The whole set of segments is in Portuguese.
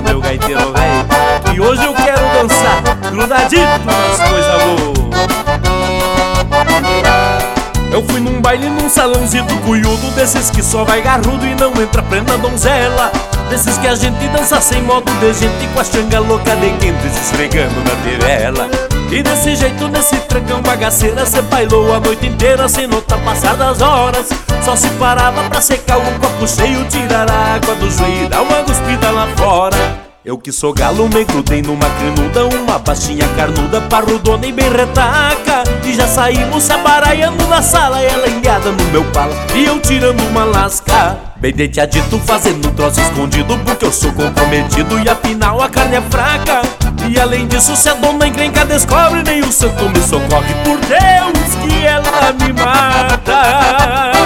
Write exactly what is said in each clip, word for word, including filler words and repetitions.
meu gaiteiro velho, e hoje eu quero dançar grudadito nas coisas boas. Eu fui num baile num salãozito cunhudo, desses que só vai garrudo e não entra plena donzela, desses que a gente dança sem modo de gente, com a xanga louca de quente se esfregando na tirela. E desse jeito, nesse trancão bagaceira, cê bailou a noite inteira sem notar passar das horas. Só se parava pra secar um copo cheio, tirar a água do joelho e dar uma cuspida lá fora. Eu que sou galo me grudei numa crenuda, uma baixinha carnuda, parrudona e bem retaca, e já saímos se abaraiando na sala, ela enguiada no meu pala e eu tirando uma lasca. Bem denteadito fazendo um troço escondido, porque eu sou comprometido e afinal a carne é fraca. E além disso, se a dona encrenca descobre, nem o santo me socorre, por Deus que ela me mata.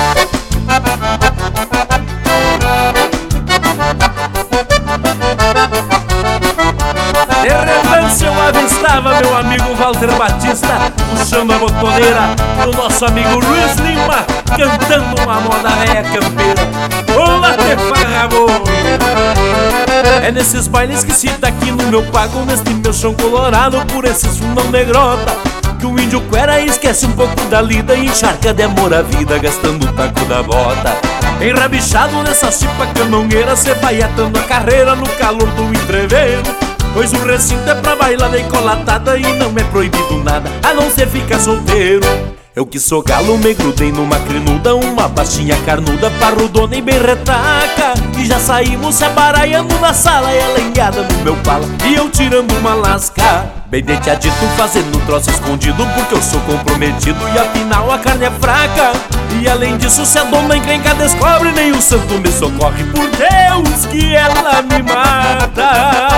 De relance eu avistava meu amigo Walter Batista puxando a botoneira pro nosso amigo Luiz Lima cantando uma moda velha campeira. Olá, te farra boa! É nesses bailes que se tá aqui no meu pago, neste meu chão colorado, por esses fundão de grota, que o índio cuera esquece um pouco da lida e encharca de amor a vida, gastando o taco da bota. Enrabichado nessa chipa camongueira, cê vai atando a carreira no calor do entreveiro, pois o recinto é pra bailar decolatada e não é proibido nada, a não ser ficar solteiro. Eu que sou galo me grudei numa crenuda, uma baixinha carnuda, parrudona e bem retaca, e já saímos se abaraiando na sala, ela enguiada no meu pala e eu tirando uma lasca. Bem denteadito fazendo um troço escondido, porque eu sou comprometido e afinal a carne é fraca. E além disso, se a dona encrenca descobre, nem o santo me socorre, por Deus que ela me mata.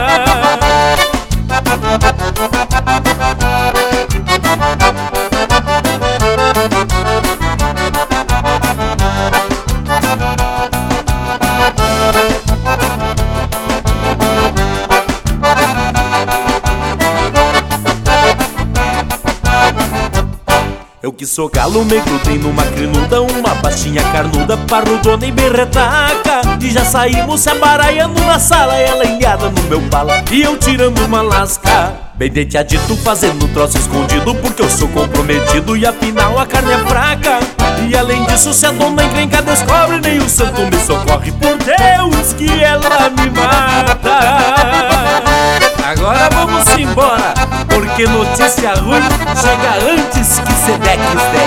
Eu que sou galo me grudei numa crenuda, uma baixinha carnuda, parrudona e bem retaca, e já saímos se abaraiando na sala, ela enguiada no meu pala e eu tirando uma lasca. Bem denteadito fazendo um troço escondido, porque eu sou comprometido e afinal a carne é fraca. E além disso, se a dona encrenca descobre, nem o santo me socorre, por Deus que ela me mata. Agora vamos embora, porque notícia ruim chega antes que Sedex dê.